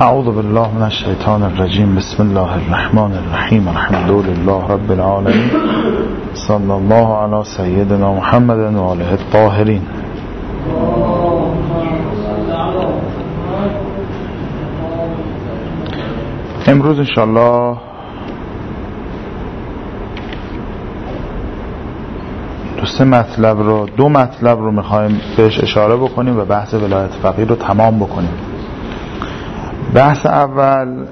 اعوذ بالله من الشیطان الرجیم. بسم الله الرحمن الرحیم. الحمد لله رب العالمین. صلی الله علی سیدنا محمد و آله الطاهرین. امروز انشاءالله دو مطلب رو میخوایم بهش اشاره بکنیم و بحث ولایت فقیه رو تمام بکنیم. بحث اول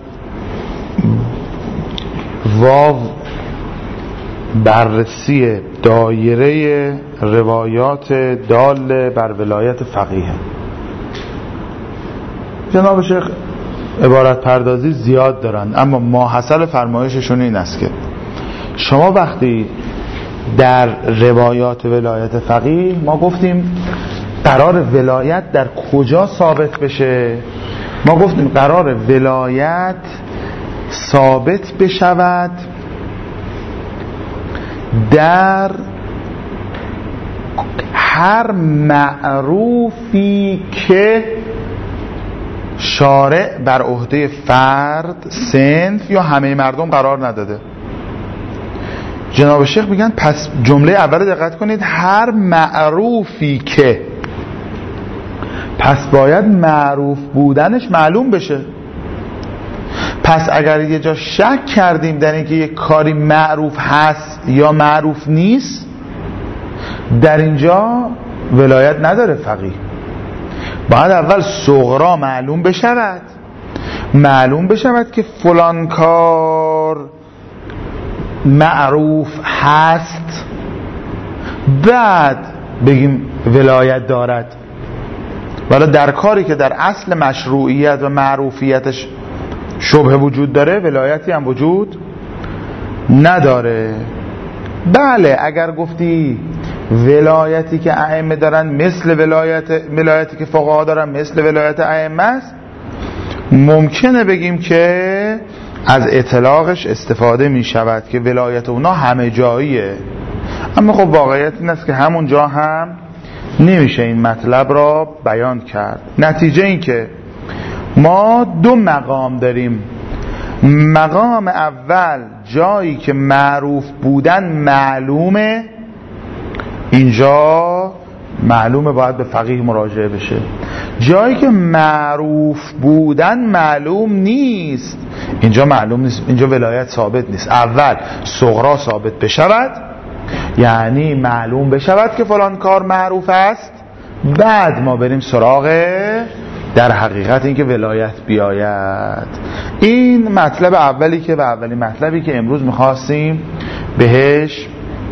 بررسی دایره روایات دال بر ولایت فقیه. جناب شیخ عبارت پردازی زیاد دارن، اما ماحصل فرمایششون این است که شما وقتی در روایات ولایت فقیه ما گفتیم قرار ولایت در کجا ثابت بشه؟ ما گفتیم قرار ولایت ثابت بشود در هر معروفی که شارع بر عهده فرد، صنف یا همه مردم قرار نداده. جناب شیخ میگن پس جمله اول دقت کنید، هر معروفی که، پس باید معروف بودنش معلوم بشه. پس اگر یه جا شک کردیم در اینکه یک کاری معروف هست یا معروف نیست، در اینجا ولایت نداره فقیه. باید اول صغرا معلوم بشود که فلان کار معروف هست، بعد بگیم ولایت دارد. ولی در کاری که در اصل مشروعیت و معروفیتش شبهه وجود داره، ولایتی هم وجود نداره. بله اگر گفتی ولایتی که ائمه دارن مثل ولایتی که فقها دارن مثل ولایت ائمه است، ممکنه بگیم که از اطلاقش استفاده می شود که ولایت اونا همه جاییه. اما خب واقعیت این است که همون جا هم نمیشه این مطلب را بیان کرد. نتیجه این که ما دو مقام داریم. مقام اول جایی که معروف بودن معلومه، اینجا معلومه باید به فقیه مراجعه بشه. جایی که معروف بودن معلوم نیست، اینجا معلوم نیست، اینجا ولایت ثابت نیست. اول صغرا ثابت بشود، یعنی معلوم بشود که فلان کار معروف است، بعد ما بریم سراغ در حقیقت اینکه ولایت بیاید. این مطلب اولی که و اولین مطلبی که امروز میخواستیم بهش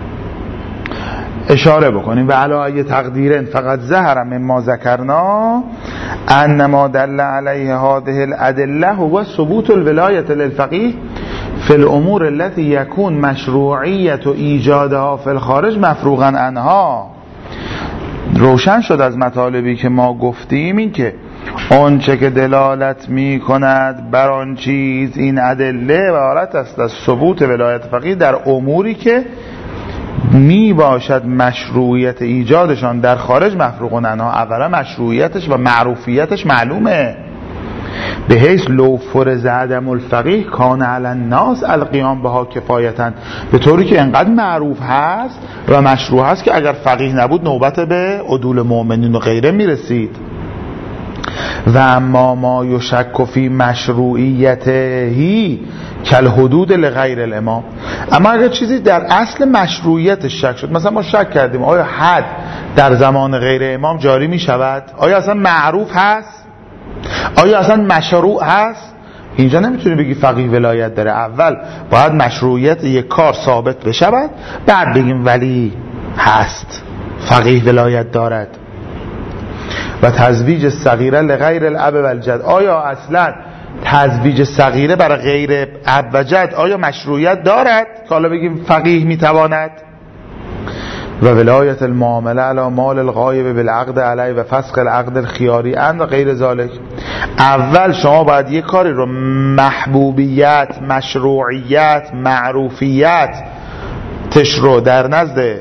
اشاره بکنیم. و علی تقدیرن فقط ظهر مما ذکرنا انما دل علیه هذه الادله هو ثبوت الولایت للفقیه فی الامور التي یکون مشروعیت و ایجادها فی الخارج مفروغا عنها. روشن شد از مطالبی که ما گفتیم این که آنچه که دلالت می کند بر آن چیز، این ادله عبارت است از ثبوت ولایت فقیه در اموری که می باشد مشروعیت ایجادشان در خارج مفروغ عنها. اولا مشروعیتش و معروفیتش معلومه، به حیث لو فرض عدم الفقیه کان علی الناس القیام بها کفایتن، به طوری که انقدر معروف هست و مشروع هست که اگر فقیه نبود نوبت به عدول مؤمنین و غیره میرسید. و اما ما یشک فی مشروعیتهی کل حدود لغیر الامام. اما اگر چیزی در اصل مشروعیتش شک شد، مثلا ما شک کردیم آیا حد در زمان غیر امام جاری می شود، آیا اصلا معروف هست، آیا اصلا مشروع هست، اینجا نمیتونی بگی فقیه ولایت داره. اول باید مشروعیت یک کار ثابت بشود، بعد بگیم ولی هست، فقیه ولایت دارد. و تزویج صغیره لغیر الاب و الجد، آیا اصلا تزویج صغیره برای غیر اب و جد آیا مشروعیت دارد که حالا بگیم فقیه میتواند؟ و ولایت المعامله علی مال الغایب بالعقد علی و فسخ العقد الخیاری ان و غیر ذالک. اول شما باید یک کاری رو محبوبیت، مشروعیت، معروفیت تش رو در نزد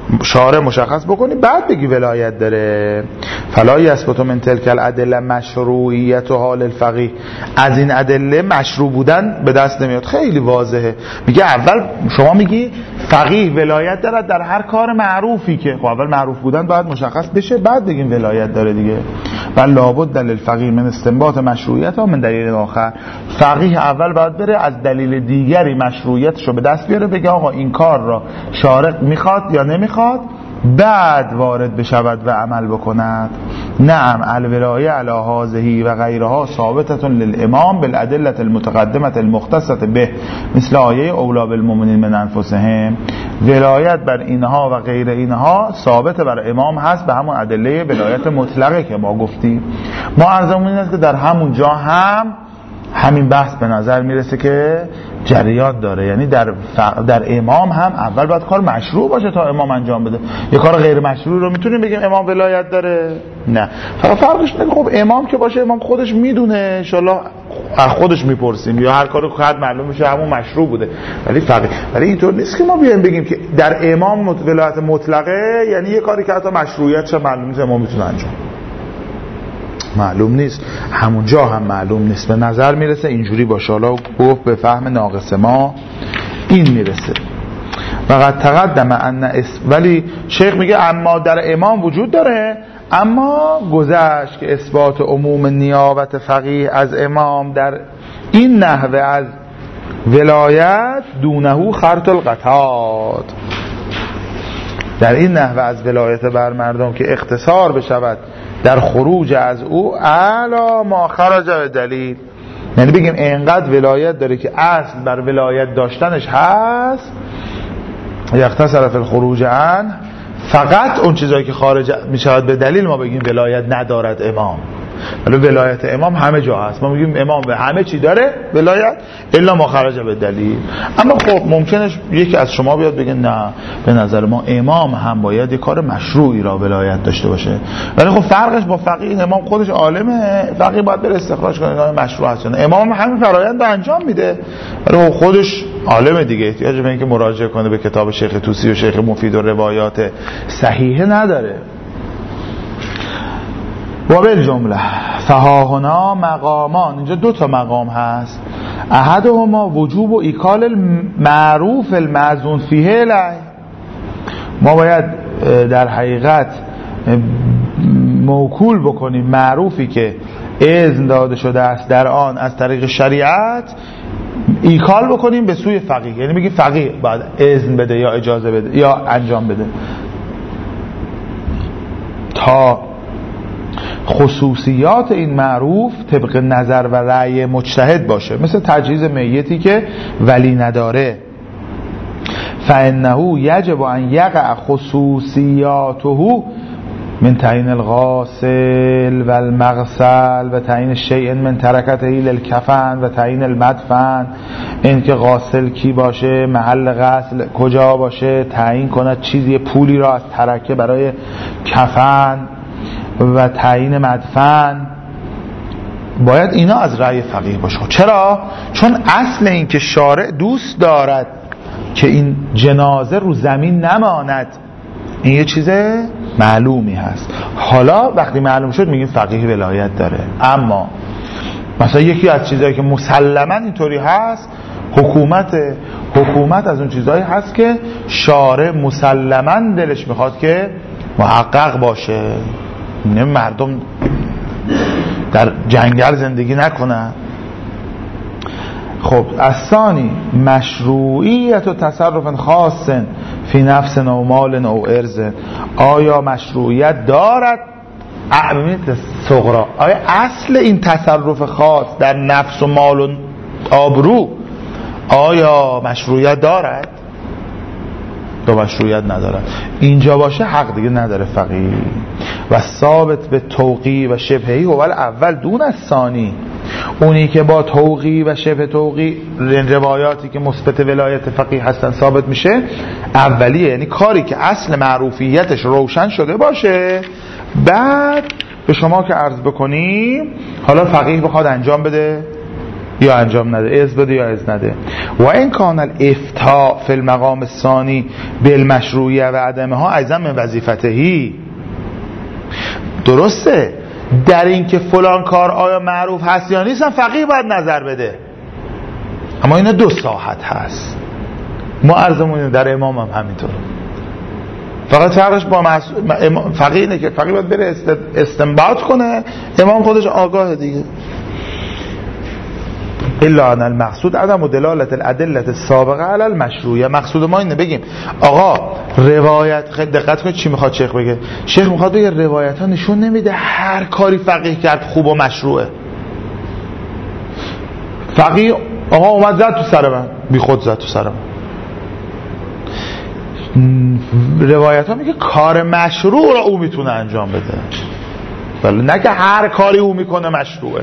شارع مشخص بکنی بعد بگی ولایت داره. فلا یثبت من تلک الادله مشروعیت و حال الفقیه، از این ادله مشروع بودن به دست نمیاد. خیلی واضحه، میگه اول شما میگی فقیه ولایت داره در هر کار معروفی که خب اول معروف بودن باید مشخص بشه بعد بگیم ولایت داره دیگه. بل لابد دلیل فقیه من استنباط مشروعیت ها من دلیل آخر، فقیه اول باید بره از دلیل دیگری مشروعیتشو به دست بیاره، بگه آقا این کار را شارع میخواد یا نمیخواد، بعد وارد بشود و عمل بکند. نعم الولایه علی هذه و غیرها ثابتة للامام بالادله المتقدمه المختصه به، مثل آیه اولا بالمؤمنین من انفسهم. ولایت بر اینها و غیر اینها ثابت بر امام هست به همون ادله ولایت مطلقه که ما گفتیم. ما عرضمون این است که در همون جا هم همین بحث به نظر میرسه که جریان داره، یعنی در امام هم اول باید کار مشروع باشه تا امام انجام بده. یه کار غیر مشروع رو میتونیم بگیم امام ولایت داره؟ نه. فقط فرقش اینه خب امام که باشه امام خودش میدونه، انشالله از خودش میپرسیم یا هر کاری که کرد معلوم میشه همون مشروع بوده. ولی اینطور نیست که ما بیایم بگیم که در امام ولایت مطلقه، یعنی یه کاری که حتی مشروعیتش معلوم نیست امام میتونه انجام، معلوم نیست، همونجا هم معلوم نیست. به نظر میرسه اینجوری باشه. حالا گفت به فهم ناقص ما این میرسه. وقد تقدم ان ولی شیخ میگه اما در امام وجود داره، اما گذشت که اثبات عموم نیابت فقیه از امام در این نحوه از ولایت دونه خرط القطاد، در این نحوه از ولایت بر مردم که اختصار بشود در خروج از او اعلی ما خرج به دلیل، یعنی بگیم اینقدر ولایت داره که اصل بر ولایت داشتنش هست، یختصر فی الخروج عنه، فقط اون چیزایی که خارج میشود به دلیل ما بگیم ولایت ندارد امام. ولی ولایت امام همه جا هست، ما میگیم امام به همه چی داره ولایت الا ما خرج به دلیل. اما خب ممکنه یکی از شما بیاد بگه نه به نظر ما امام هم باید یک کار مشروعی را ولایت داشته باشه، ولی خب فرقش با فقیه، امام خودش عالمه، فقیه باید بره استخراج کنه مشروع هست، امام همین فرآیند رو انجام میده ولی خودش عالمه دیگه، احتیاج به اینکه مراجعه کنه به کتاب شیخ طوسی و شیخ مفید و روایات صحیحه نداره. و بالجمله فهاهنا مقامان، اینجا دو تا مقام هست، احدهما وجوب و ایکال المعروف المأذون فیه الیه، ما باید در حقیقت موکول بکنیم معروفی که اذن داده شده است در آن از طریق شریعت، ایکال بکنیم به سوی فقیه، یعنی میگی فقیه باید اذن بده یا اجازه بده یا انجام بده تا خصوصیات این معروف طبق نظر و رأی مجتهد باشه، مثل تجهیز میتی که ولی نداره. فانه یجب ان یقع خصوصیاته من تعیین الغاسل و المغسل و تعیین شیء من ترکته للکفن و تعیین المدفن، این که غاسل کی باشه، محل غسل کجا باشه، تعیین کند چیزی پولی را از ترکه برای کفن و تعیین مدفن، باید اینا از رأی فقیه باشه. چرا؟ چون اصل این که شارع دوست دارد که این جنازه رو زمین نماند، این یه چیز معلومی هست. حالا وقتی معلوم شد میگیم فقیه ولایت داره. اما مثلا یکی از چیزایی که مسلما اینطوری هست حکومت از اون چیزایی هست که شارع مسلما دلش میخواد که محقق باشه، مردم در جنگل زندگی نکنن. خب الثانی مشروعیت و تصرف خاص فی نفس او مال او ارض، آیا مشروعیت دارد صغرا، آیا اصل این تصرف خاص در نفس و مال و آبرو آیا مشروعیت دارد؟ دو مشروعیت ندارد. اینجا باشه حق دیگه نداره فقیه. و ثابت به توقی و شبهی هو اول دون از ثانی، اونی که با توقی و شبه توقی روایاتی که مثبت ولایت فقیه هستن ثابت میشه اولیه، یعنی کاری که اصل معروفیتش روشن شده باشه، بعد به شما که عرض بکنیم حالا فقیه بخواد انجام بده یا انجام نده، اذن بده یا اذن نده. و این کان الافتاء فی المقام الثانی بالمشروعیه و عدمها اعظم من وظیفتهی. درسته در این که فلان کار آیا معروف هست یا نیست فقیه باید نظر بده، اما اینا دو ساحت هست. ما عرضمون در امام هم همینطور، فقط فرقش با فقیه اینه که فقیه باید بره استنباط کنه، امام خودش آگاه دیگه. الا ان المقصود عدم دلالت الادله السابقه علی المشروعیه. مقصود ما اینه بگیم آقا روایت، خیلی دقت کنید چی میخواد شیخ بگه. شیخ میخواد بگه روایت ها نشون نمیده هر کاری فقیه کرد خوب و مشروعه. فقیه آقا اومد زد تو سر من، بی خود زد تو سر من. روایت ها میگه کار مشروع رو او میتونه انجام بده، ولی نه که هر کاری او میکنه مشروعه.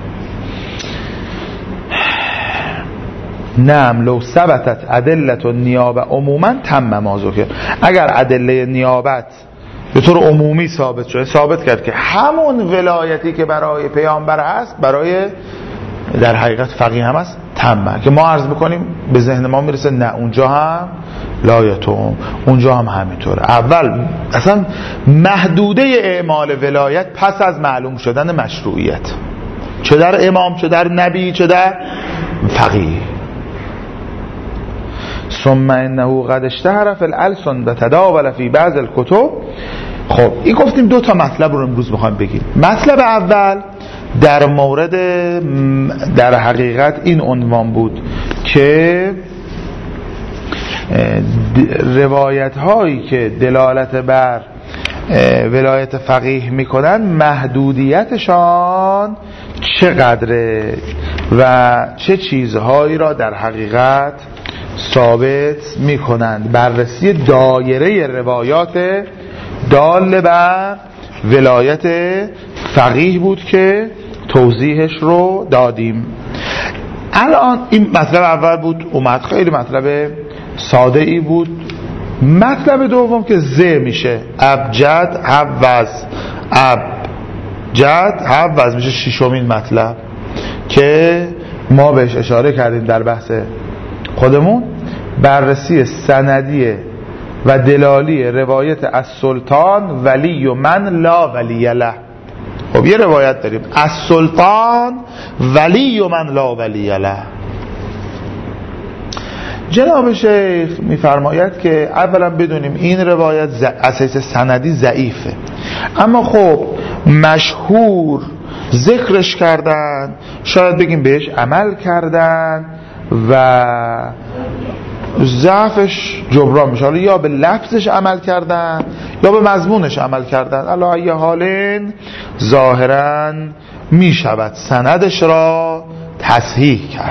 نعم لو ثبتت ادله النیابه عموما تم ما ذکر. اگر ادله نیابت به طور عمومی ثابت شده، ثابت کرد که همون ولایتی که برای پیامبر هست برای در حقیقت فقیه هم هست، تمه. که ما عرض بکنیم به ذهن ما میرسه نه اونجا هم لایتون، اونجا هم همینطوره. اول اصلا محدوده اعمال ولایت پس از معلوم شدن مشروعیت، چه در امام، چه در نبی، چه در فقیه. ثم انه قد اشتهر فی الالسن و تداول فی بعض الکتب. خب این گفتیم دو تا مطلب رو امروز میخوایم بگیم. مطلب اول در مورد در حقیقت این عنوان بود که روایت هایی که دلالت بر ولایت فقیه میکنن محدودیتشان چقدره و چه چیزهایی را در حقیقت ثابت میکنند. بررسی دایره روایات دال بر ولایت فقیه بود که توضیحش رو دادیم. الان این مطلب اول بود، اومد خیلی مطلب ساده ای بود. مطلب دوم که ز میشه ابجد حوز، ابجد حوز میشه ششمین مطلب که ما بهش اشاره کردیم در بحث خودمون. بررسی سندی و دلالی روایت از سلطان ولی و من لا ولی له. خب یه روایت داریم از سلطان ولی و من لا ولی له. جناب شیخ میفرماید که اولا بدونیم این روایت اساس سندی ضعیفه، اما خب مشهور ذکرش کردن، شاید بگیم بهش عمل کردن و ضعفش جبران میشه. حالا یا به لفظش عمل کردن یا به مضمونش عمل کردن. علی ای حالین ظاهرا میشود سندش را تصحیح کرد.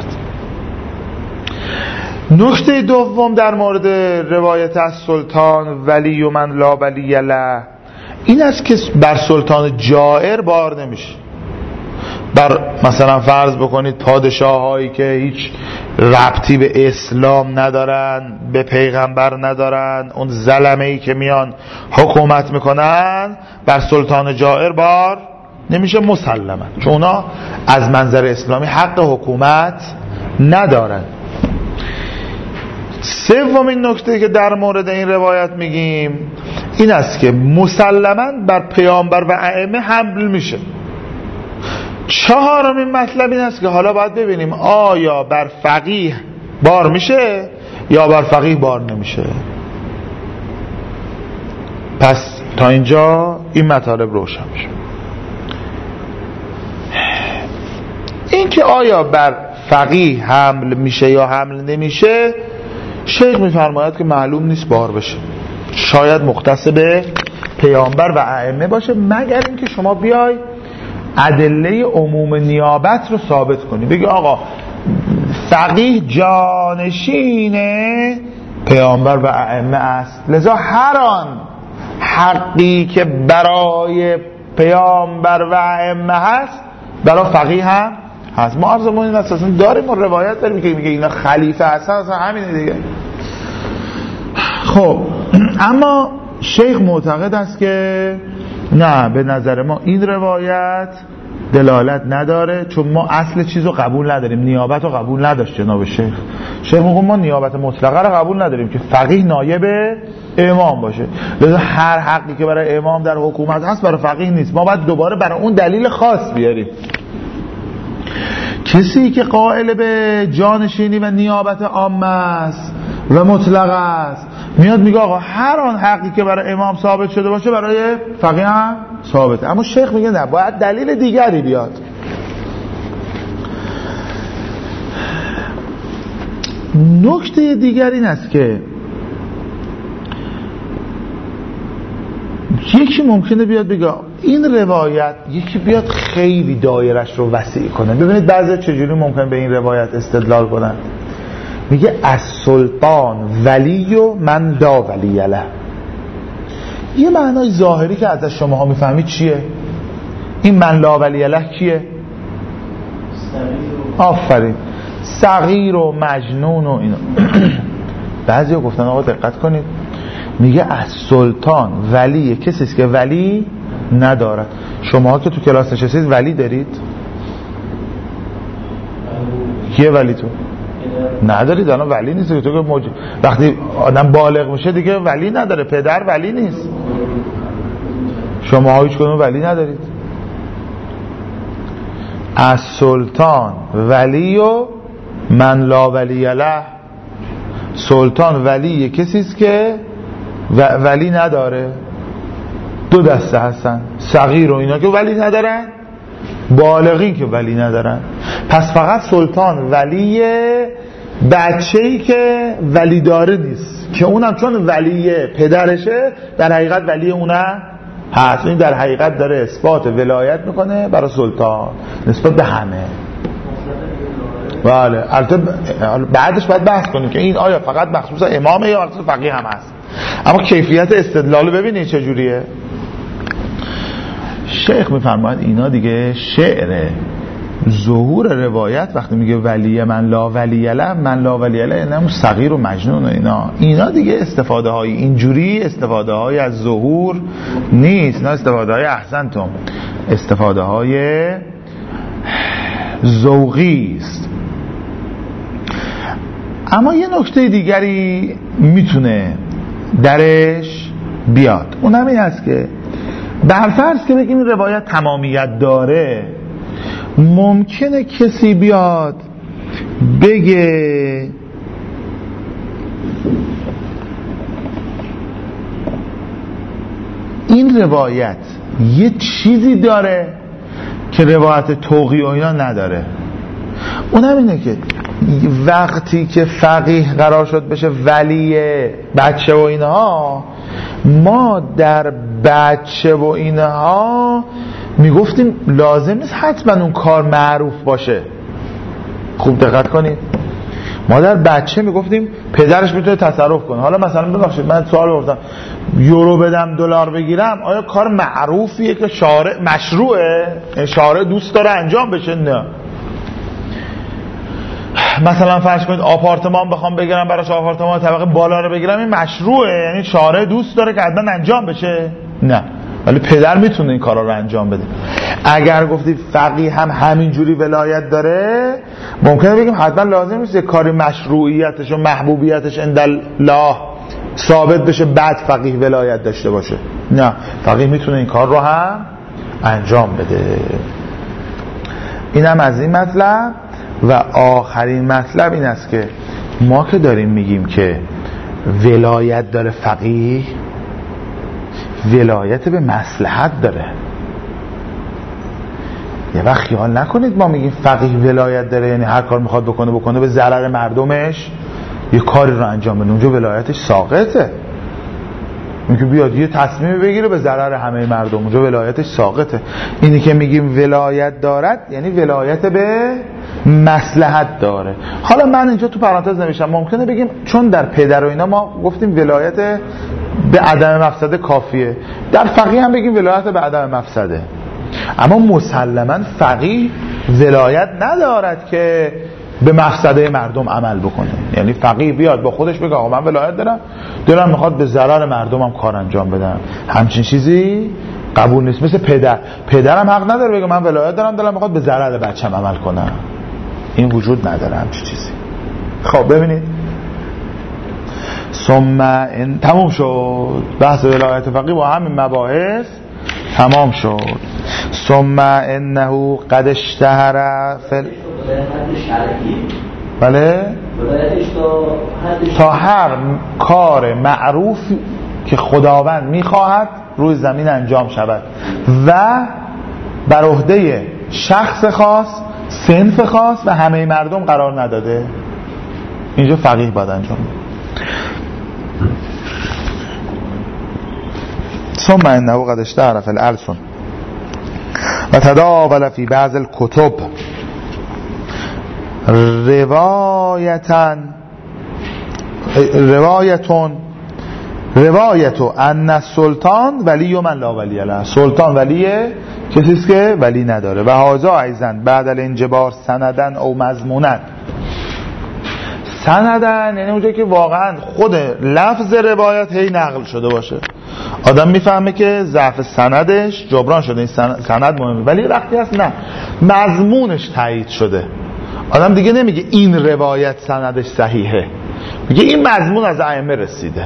نکته دوم در مورد روایت از سلطان ولی و من لا ولی له این است که بر سلطان جائر بار نمیشه. بر مثلا فرض بکنید پادشاه هایی که هیچ ربطی به اسلام ندارن، به پیغمبر ندارن، اون ظلمه‌ای که میان حکومت میکنن، بر سلطان جائر بار نمیشه مسلما، چون اونا از منظر اسلامی حق حکومت ندارن. سومین نکته که در مورد این روایت میگیم این است که مسلما بر پیامبر و ائمه حمل میشه. چهارمین مطلب این است که حالا باید ببینیم آیا بر فقیه بار میشه یا بر فقیه بار نمیشه. پس تا اینجا این مطالب روشن میشه. این که آیا بر فقیه حمل میشه یا حمل نمیشه شیخ میفرماید که معلوم نیست بار بشه، شاید مختص به پیامبر و ائمه باشه، مگر اینکه شما بیای ادله عموم نیابت رو ثابت کنی، بگی آقا فقیه جانشین پیامبر و ائمه است، لذا هر آن حقی که برای پیامبر و ائمه هست برای فقیه هم هست. ما عرضمون این اساسا داریم و روایت داریم که میگه اینا خلیفه هستن، اصلا همینه دیگه. خب اما شیخ معتقد است که نه، به نظر ما این روایت دلالت نداره، چون ما اصل چیزو قبول نداریم. نیابت رو قبول نداشت جناب شیخ میگه ما نیابت مطلقه رو قبول نداریم که فقیه نایب امام باشه، لذا هر حقی که برای امام در حکومت هست برای فقیه نیست. ما باید دوباره برای اون دلیل خاص بیاریم. کسی که قائل به جانشینی و نیابت عامه است و مطلق است میاد میگه آقا هر آن حقی که برای امام ثابت شده باشه برای فقیه هم ثابته. اما شیخ میگه نه، باید دلیل دیگری بیاد. نکته دیگر این است که یکی ممکنه بیاد بگه این روایت، یکی بیاد خیلی دایرش رو وسیع کنه. ببینید بعضی چجوری ممکن به این روایت استدلال کنن. میگه از سلطان ولی و من لا ولی له. یه معنای ظاهری که ازش شماها میفهمید چیه؟ این من لا ولی له کیه؟ آفرین، صغیر و مجنون و اینا. بعضی ها گفتن آقا دقت کنید، میگه از سلطان ولی کسی است که ولی ندارد. شماها که تو کلاس نشستید ولی دارید؟ کیه ولی تو؟ ندارید. الان ولی نیست که تو که وقتی آدم بالغ میشه دیگه ولی نداره، پدر ولی نیست. شماها هیچ کدوم ولی ندارید. از سلطان ولی و من لا ولی له. سلطان ولی کسی است که ولی نداره. دو دسته هستن، صغیر و اینا که ولی ندارن، بالغین که ولی ندارن. پس فقط سلطان ولی بچه‌ای که ولی داره نیست، که اونم چون ولی پدرشه در حقیقت ولی اونم هست. این در حقیقت داره اثبات ولایت میکنه برای سلطان نسبت به همه. بله، البته بعدش باید بحث کنیم که این آیا فقط مخصوص امامه یا مخصوص فقیه هم هست. اما کیفیت استدلال ببینید چجوریه. شیخ میفرماید اینا دیگه شعره. ظهور روایت وقتی میگه ولی من لا ولی له، من لا ولی له یعنی همون صغیر و مجنون و اینا دیگه استفاده های اینجوری استفاده های از ظهور نیست. نه استفاده های احسنتم، استفاده های ذوقی است. اما یه نکته دیگری میتونه درش بیاد، اونم این است که برفرض که بگیم این روایت تمامیت داره، ممکنه کسی بیاد بگه این روایت یه چیزی داره که روایت توقی و اینا نداره. اونم اینه که وقتی که فقیه قرار شد بشه ولی بچه و اینها، ما در بچه و اینها میگفتیم لازم نیست حتما اون کار معروف باشه. خوب دقت کنید، ما در بچه میگفتیم پدرش میتونه تصرف کنه. حالا مثلا ببخشید من سوال بپرسم، یورو بدم دلار بگیرم آیا کار معروفیه که شارع مشروعه؟ شارع دوست داره انجام بشه؟ نه. مثلا فرض کنید آپارتمان بخوام بگیرم، براش آپارتمان طبقه بالا رو بگیرم، این مشروعه؟ یعنی شارع دوست داره که حتما انجام بشه؟ نه. ولی پدر میتونه این کارا رو انجام بده. اگر گفتی فقیه هم همینجوری ولایت داره، ممکنه بگیم حتما لازم نیست کاری مشروعیتش و محبوبیتش عند الله ثابت بشه بعد فقیه ولایت داشته باشه. نه، فقیه میتونه این کار رو هم انجام بده. اینم از این مطلب. و آخرین مطلب این است که ما که داریم میگیم که ولایت داره فقیه، ولایت به مصلحت داره. یه وقت خیال نکنید ما میگیم فقیه ولایت داره یعنی هر کار میخواد بکنه به ضرر مردمش یه کاری رو انجام بده، اونجا ولایتش ساقطه. میگه بیاد یه تصمیم بگیره به ضرر همه مردم، اونجا ولایتش ساقطه. اینی که میگیم ولایت دارد یعنی ولایت به مصلحت داره. حالا من اینجا تو پرانتز نوشتم ممکنه بگیم چون در پدر و اینا ما گفتیم ولایت به عدم مفسده کافیه، در فقیه هم بگیم ولایت به عدم مفسده. اما مسلما فقیه ولایت ندارد که به مفسده مردم عمل بکنه. یعنی فقیه بیاد با خودش بگه آقا من ولایت دارم، دلم میخواد به ضرر مردمم کار انجام بدم، همچین چیزی قبول نیست. مثل پدرم حق نداره بگه من ولایت دارم دلم میخواد به ضرر بچه‌م عمل کنم. این وجود نداره همچین چیزی. خب ببینید ثم این تموم شد بحث ولایت فقیه با همین مباحث تمام شد. ثم انه قد اشتهر بله تا هر کار معروف که خداوند میخواهد روی زمین انجام شود و بر عهده شخص خاص، صنف خاص و همه مردم قرار نداده. اینجا فقیه باید انجام بده. ثم انه قد اشتهر فی الالسن و تداول فی بعض الکتب روایت ان السلطان ولی من لا ولی له. سلطان ولیه کسی است که ولی نداره. و هذا ایضا بعد الانجبار سندن او مضمونن. سندن یعنی اونجایی که واقعا خود لفظ روایت هی نقل شده باشه، آدم میفهمه که ضعف سندش جبران شده، این سند مهمه. ولی وقتی هست نه مضمونش تایید شده، آدم دیگه نمیگه این روایت سندش صحیحه، میگه این مضمون از ائمه رسیده.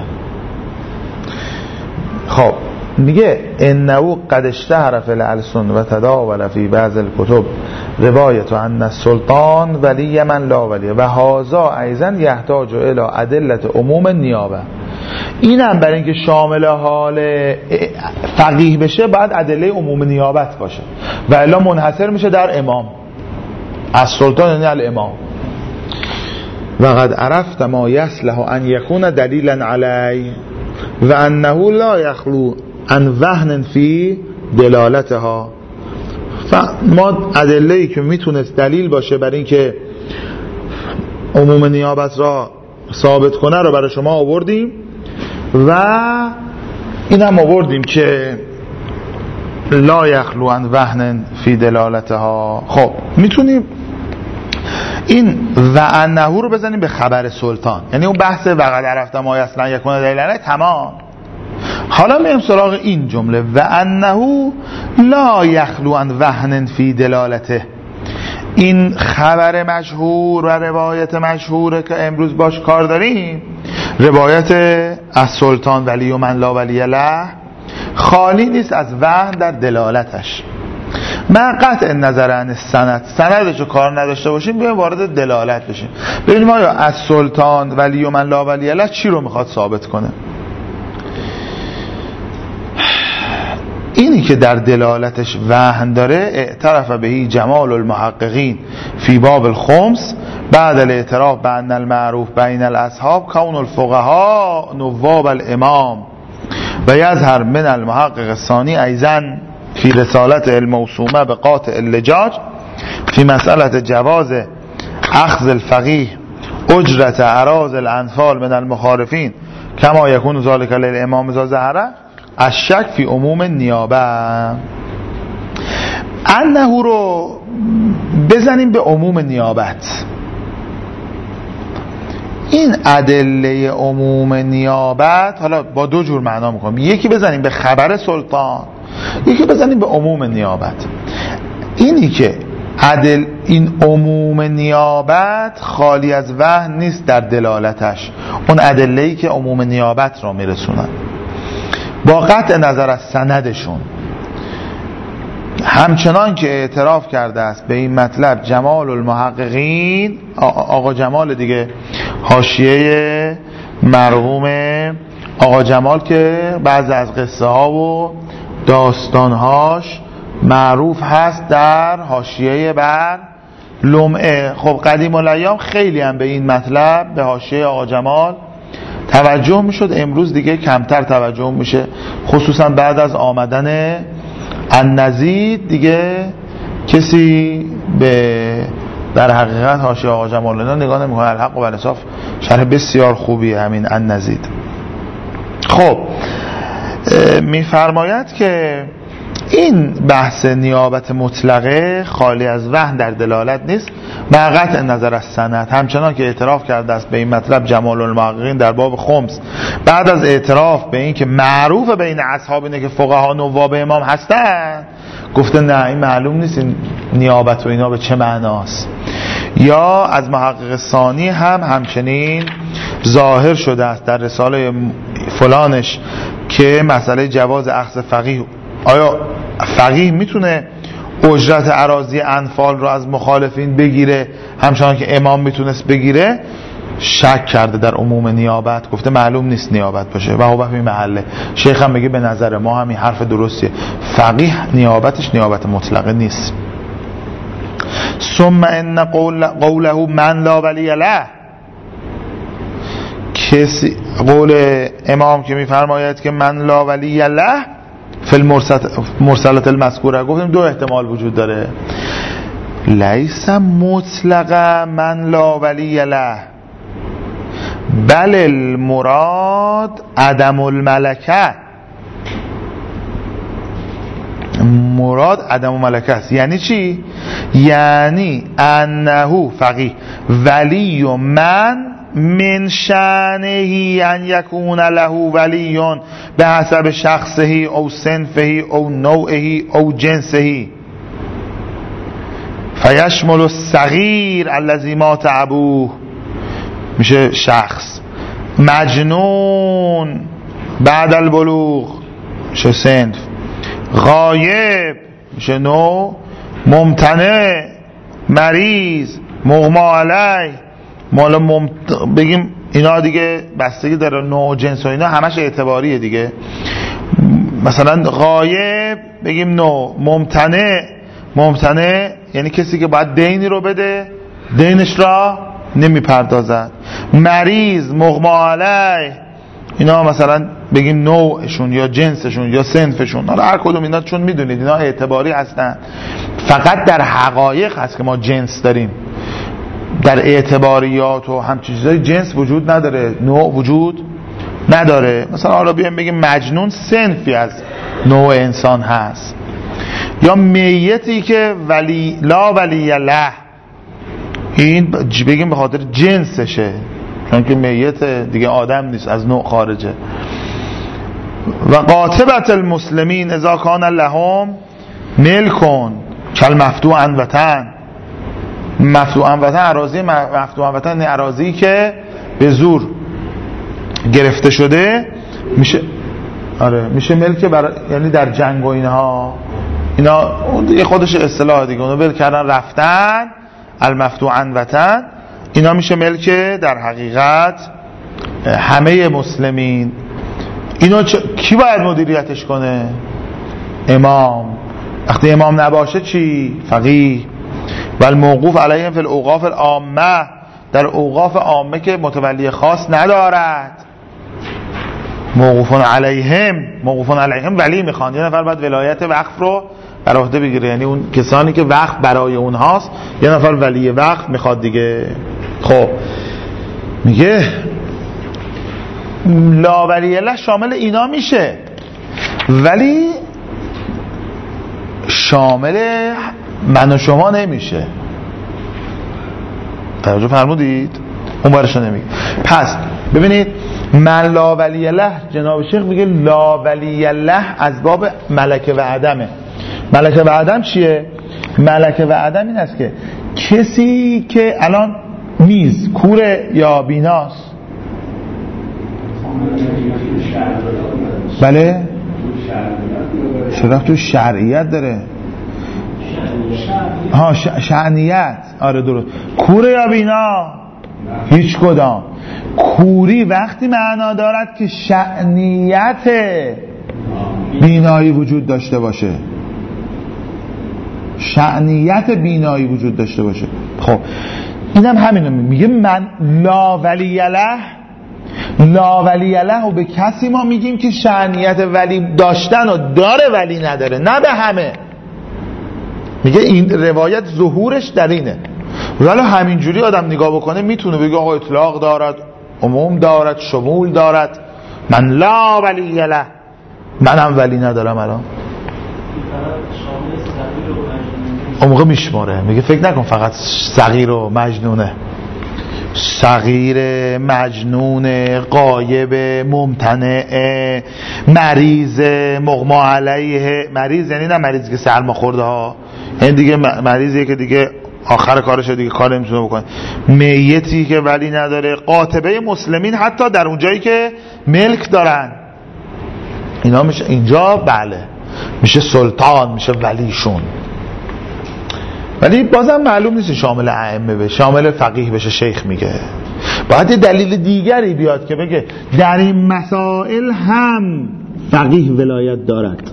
خب میگه انه قد اشتهر فی الالسن و تداول فی بعض الکتب روایت ان السلطان ولی من لا ولی و هذا ایضا یحتاج الی ادله عموم نیابه. اینم برای اینکه شامل حال فقیه بشه باید ادله عموم نیابت باشه و الا منحصر میشه در امام. السلطان یعنی الامام. و قد عرفت ما یصلح ان یکون دلیلا علی و انه لا یخلو عن وهن فی دلالتها. ما ادله‌ای که میتونست دلیل باشه برای اینکه عموم نیابت را ثابت کنه رو برای شما آوردیم و این هم آوردیم که لا یخلو عن وهن فی دلالتها. خب میتونیم این و انه رو بزنیم به خبر سلطان، یعنی اون بحث وقد عرفت ما اصلا یکون دلیلانه تمام. حالا میریم سراغ این جمله و انه لا یخلو عن وهن فی دلالته. این خبر مشهور و روایت مشهور که امروز باش کار داریم، روایت از سلطان ولی من لا ولی له، خالی نیست از وهن در دلالتش. من قطع نظر عن سندشو کار نداشته باشیم، بیایم وارد دلالت بشیم ببینیم آیا از سلطان ولی من لا ولی له چی رو میخواد ثابت کنه. اینی که در دلالتش وهن داره اعترف بهی جمال المحققین فی باب الخمس بعد الاعتراف بان المعروف بین الاصحاب کون الفقهاء نواب الامام و یظهر من المحقق الثانی ایضا فی رسالت الموسومه به قاطع اللجاج فی مسئله جواز اخذ الفقیه اجرت اراض الانفال من المخالفین کما یکون ذلک للامام اذا ظهر الشک فی عموم نیابه. انه رو بزنیم به عموم نیابت. این ادله عموم نیابت حالا با دو جور معنا میکنم، یکی بزنیم به خبر سلطان، یکی بزنیم به عموم نیابت. اینی که این عموم نیابت خالی از وهن نیست در دلالتش، اون ادله‌ای که عموم نیابت را میرسونن با قطع نظر از سندشون. همچنان که اعتراف کرده است به این مطلب جمال المحققین، آقا جمال دیگه، حاشیه مرحوم آقا جمال که بعضی از قصه ها و داستانهاش معروف هست در حاشیه بر لمعه. خب قدیم الایام خیلی هم به این مطلب به حاشیه آقا جمال توجه میشد، امروز دیگه کمتر توجه میشه، خصوصا بعد از آمدن النزید دیگه کسی به در حقیقت حاشیه آقا جمال اینا نگاه نمیکنه. الحق و الانصاف شرح بسیار خوبیه همین النزید. خب میفرماید که این بحث نیابت مطلقه خالی از وهن در دلالت نیست مع قطع نظر از سند، همچنان که اعتراف کرده است به این مطلب جمال المحققین در باب خمس، بعد از اعتراف به این که معروف بین اصحاب اینه که فقها نواب امام هستن، گفته نه این معلوم نیست این نیابت و اینا به چه معناست. یا از محقق ثانی همچنین ظاهر شده است در رساله فلانش که مسئله جواز اخذ فقیه، آیا فقیه میتونه اجرت اراضی انفال رو از مخالفین بگیره همچنان که امام میتونست بگیره، شک کرده در عموم نیابت، گفته معلوم نیست نیابت باشه و هو به محله. شیخ هم میگه به نظر ما همین حرف درستیه، فقیه نیابتش نیابت مطلقه نیست. ثم ان قوله من لا ولی له، کسی قول امام که میفرماید که من لا ولی له فی المرسلات المذکوره، گفتیم دو احتمال وجود داره، لیس مطلقا من لا ولی له بل المراد عدم الملکه، مراد عدم الملکه است. یعنی چی؟ یعنی انه فقیه ولی من شأنه ان یکون له ولی به حسب شخصه او صنفه او نوعه او جنسه، فیشمل الصغیر الذی مات ابوه، میشه شخص، مجنون بعد البلوغ میشه صنف، غایب میشه نوع، ممتنع مریض، مغمی علیه، مالا بگیم اینا دیگه بستگی داره نوع و جنس و اینا همش اعتباریه دیگه. مثلا غایب بگیم نوع، ممتنع یعنی کسی که باید دینی رو بده دینش را نمیپردازد، مریض، مغمی علیه، اینا مثلا بگیم نوعشون یا جنسشون یا صنفشون، حالا هر کدوم اینا چون میدونید اینا اعتباری هستن، فقط در حقایق هست که ما جنس داریم، در اعتباریات و همچین چیزای جنس وجود نداره، نوع وجود نداره. مثلا حالا بیایم بگیم مجنون صنفی از نوع انسان هست، یا میتی که لا ولی له، این بگیم به خاطر جنسشه، چون که میت دیگه آدم نیست، از نوع خارجه. و قاطبت المسلمین اذا کان لهم ملکون کل مفتوع عن وطن، مفتوع عن وطن اراضی مفتوع عن وطن اراضی که به زور گرفته شده میشه، آره میشه ملک یعنی در جنگ و اینها، اینا دیگه خودش اصطلاح دیگه، اونو ول کردن رفتن المفتوع عن وطن، اینا میشه ملک در حقیقت همه مسلمین. اینو کی باید مدیریتش کنه؟ امام. وقتی امام نباشه چی؟ فقیه. و الموقوف علیهم فی الاوقاف العامه، در اوقاف عامه که متولی خاص ندارد، موقوفون علیهم ولی میخوان، یه نفر باید ولایت وقف رو بر عهده بگیره، یعنی اون کسانی که وقف برای اونهاست یه نفر ولی وقف میخواد دیگه. خب میگه لا ولی الله شامل اینا میشه، ولی شامل من و شما نمیشه. توجه فرمودید؟ اون برشو نمیگه. پس ببینید من لا ولی الله، جناب شیخ میگه لا ولی الله از باب ملکه و عدمه. ملکه و عدم چیه؟ ملکه و عدم این است که کسی که الان میز کوره یا بیناست، بله چرا تو شرعیت داره؟ ها شعنیت، آره درست. کوره یا بینا؟ هیچ کدام. کوری وقتی معنا دارد که شعنیت بینایی وجود داشته باشه، شعنیت بینایی وجود داشته باشه. خب اینم همینو میگه من لا ولی له، لا ولی له و به کسی ما میگیم که شعنیت ولی داشتن و داره ولی نداره، نه به همه. میگه این روایت ظهورش در اینه، ولی همینجوری آدم نگاه بکنه میتونه بگه آقا اطلاق دارد، عموم دارد، شمول دارد. من لا ولی له، منم ولی ندارم الان. اون موقع میشماره، میگه فکر نکن فقط صغیر و مجنونه، صغیر، مجنون، غایب، ممتنع، مریض، مغمى علیه. مریض یعنی نه مریضی که سرما خورده ها، این دیگه مریضیه که دیگه آخر کارشه دیگه کار نمیتونه بکنه. میتی که ولی نداره، قاطبه مسلمین حتی در اونجایی که ملک دارن اینا میشه اینجا بله میشه سلطان، میشه ولیشون. ولی بازم معلوم نیست شامل ائمه بشه، شامل فقیه بشه. شیخ میگه باید یه دلیل دیگری بیاد که بگه در این مسائل هم فقیه ولایت دارد.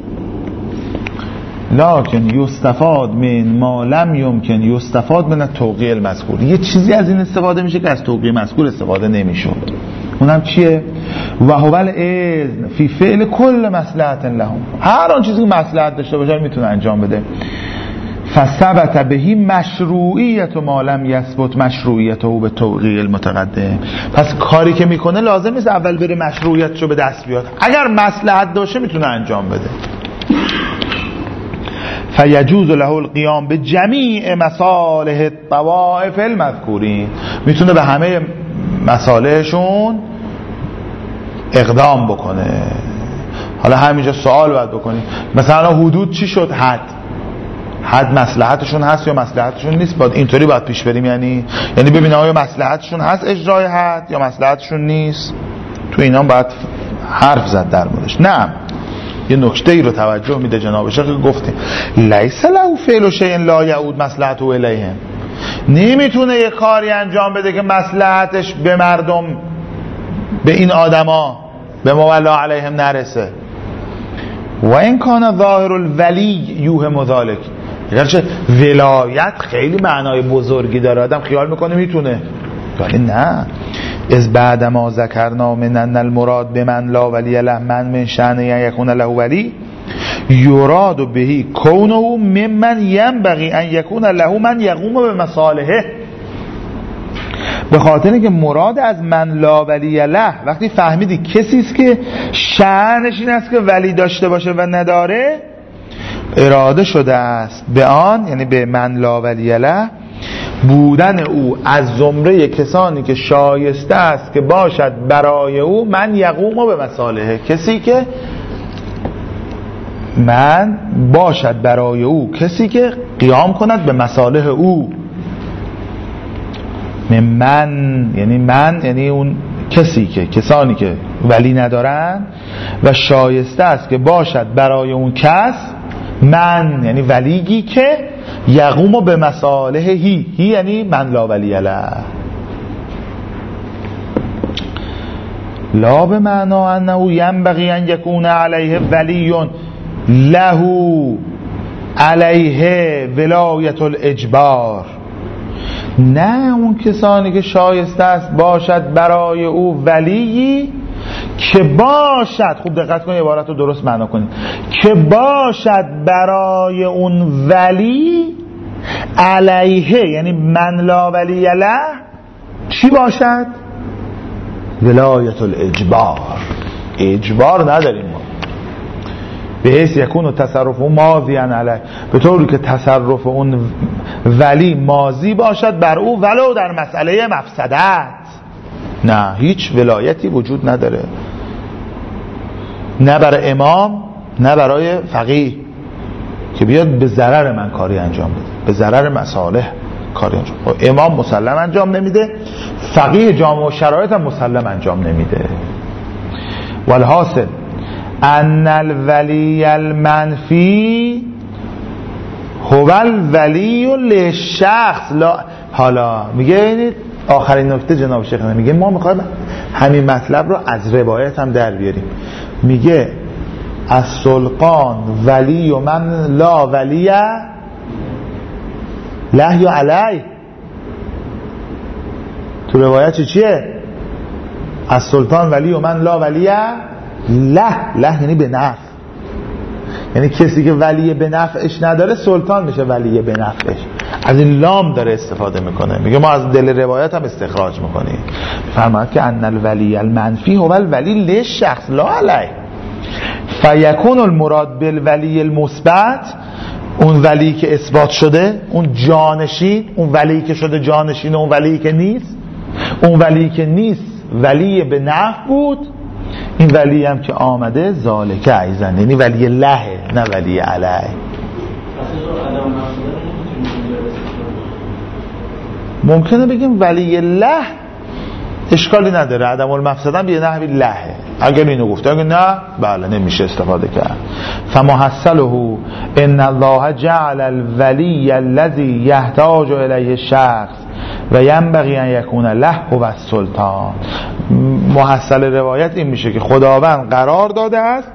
لکن یستفاد من ما لم یمکن یستفاد من التوقیع المذکور. یه چیزی از این استفاده میشه که از توقیع مذکور استفاده نمیشد. اونم چیه؟ و هو الاذن فی فعل کل مصلحت لهم. هر آن چیزی که مصلحت داشته باشه میتونه انجام بده. فثبت بهی مشروعیت و ما لم یثبت مشروعیته به توقیع المتقدم. پس کاری که میکنه لازم نیست اول بره مشروعیتشو به دست بیاد، اگر مصلحت داشته میتونه انجام بده. فیجوز له القیام به جمیع مصالح الطوائف المذکورین. میتونه به همه مصالحشون اقدام بکنه. حالا همینجا سوال باید بکنیم مثلا حدود چی شد؟ حد مصلحتشون هست یا مصلحتشون نیست؟ باید اینطوری باید پیش بریم، یعنی ببینیم آیا مصلحتشون هست اجرای حد یا مصلحتشون نیست. تو اینا باید حرف زد در موردش. نه، یه نکته ای رو توجه میده جناب شیخ که گفتیم لیس له فعل شیء لا یعود مصلحته الیهم. نمیتونه یه کاری انجام بده که مصلحتش به مردم، به این آدما، به مولا علیهم نرسه. و این کان ظاهر الولی یوهم ذلک. گرچه ولایت خیلی معنای بزرگی داره، آدم خیال میکنه میتونه، ولی نه. از بعد ما ذکرنا من ان المراد بمن لا ولی له من شأن یکون له ولی یراد بهی کونه ممن ینبغی ان یکون له من یقوم به مصالحه. به خاطر اینکه مراد از من لا ولی له، وقتی فهمیدی کسی است که شأنش این است که ولی داشته باشه و نداره، اراده شده است به آن، یعنی به من لا ولی له، بودن او از زمره کسانی که شایسته است که باشد برای او من یقوم به مصالحه. کسی که من باشد برای او، کسی که قیام کند به مصالح او. من یعنی اون کسانی که ولی ندارن و شایسته است که باشد برای اون کس، من یعنی ولیگی که یقوم به مصالح هی یعنی من لا ولی له، لا به معنا انه ینبغی ان یکون علیه ولی له علیه ولایت الاجبار. نه، اون کسانی که شایسته است باشد برای او ولی که باشد، خوب دقت کنید عبارت رو درست معنا کنید، که باشد برای اون ولی علیه، یعنی من لا ولی له چی باشد؟ ولایت الاجبار. اجبار نداریم ما، به حیث یکون و تصرف اون ماضی علیه، به طوری که تصرف اون ولی ماضی باشد بر او ولو در مسئله مفسدت. نه، هیچ ولایتی وجود نداره، نه برای امام نه برای فقیه که بیاد به ضرر من کاری انجام بده، به ضرر مصالح کاری انجام بده. امام مسلم انجام نمیده، فقیه جامع و شرایط هم مسلم انجام نمیده. والحاصل ان الولی المنفی هو الولی للشخص. حالا میگه آخرین نکته جناب شیخ میگه ما میخوایم همین مطلب رو از روایت هم در بیاریم. میگه از سلطان ولی و من لا ولی له یا علی. تو روایت چیه؟ از سلطان ولی و من لا ولی له یعنی به نفع، یعنی کسی که ولی به نفعش نداره سلطان میشه ولی به نفعش. از این لام داره استفاده میکنه. میگه ما از دل روایت هم استخراج میکنیم. فرماید که ان الولی المنفی هو الولی للشخص لا علیه. فیکون المراد بالولی المثبت اون ولی که اثبات شده، اون جانشین، اون ولی که شده جانشین، اون ولی که نیست، اون ولی که نیست ولی به نفع بود، این ولی هم که آمده ذالک ایزن، یعنی ولی لهه نه ولی علیه. ممکنه بگیم ولی له اشکالی نداره، عدم المفسدن به نحوی لهه، اگر اینو گفته، اگر نه بله نمیشه استفاده کرد. فمحصله ان الله جعل الولی الذي يحتاج الیه الشخص و ینبغی ان یکون له هو السلطان. محصل روایت این میشه که خداوند قرار داده است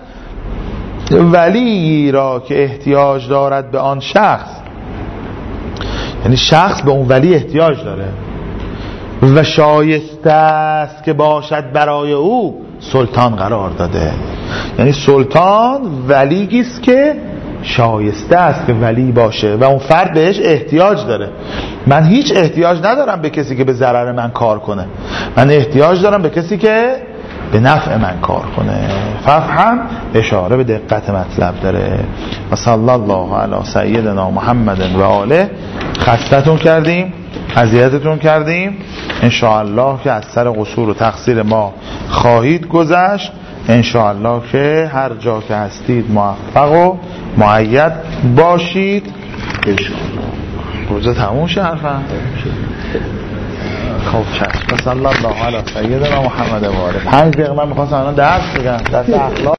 ولی را که احتیاج دارد به آن شخص، یعنی شخص به اون ولی احتیاج داره و شایسته است که باشد برای او، سلطان قرار داده. یعنی سلطان ولیگیست که شایسته است که ولی باشه و اون فرد بهش احتیاج داره. من هیچ احتیاج ندارم به کسی که به ضرر من کار کنه، من احتیاج دارم به کسی که به نفع من کار کنه. فهم اشاره به دقت مطلب داره. و صلی الله علی سیدنا محمد و آله. خستتون کردیم، اذیتتون کردیم، انشاءالله که از سر قصور و تقصیر ما خواهید گذشت. انشاءالله که هر جا که هستید موفق و مؤید باشید. انشاءالله روزه تموم شد حرفم. خب چشم. صلی الله علی سیدنا محمد و آله. 5 دقیقه من می‌خواستم الان درس بگم، درس اخلاق.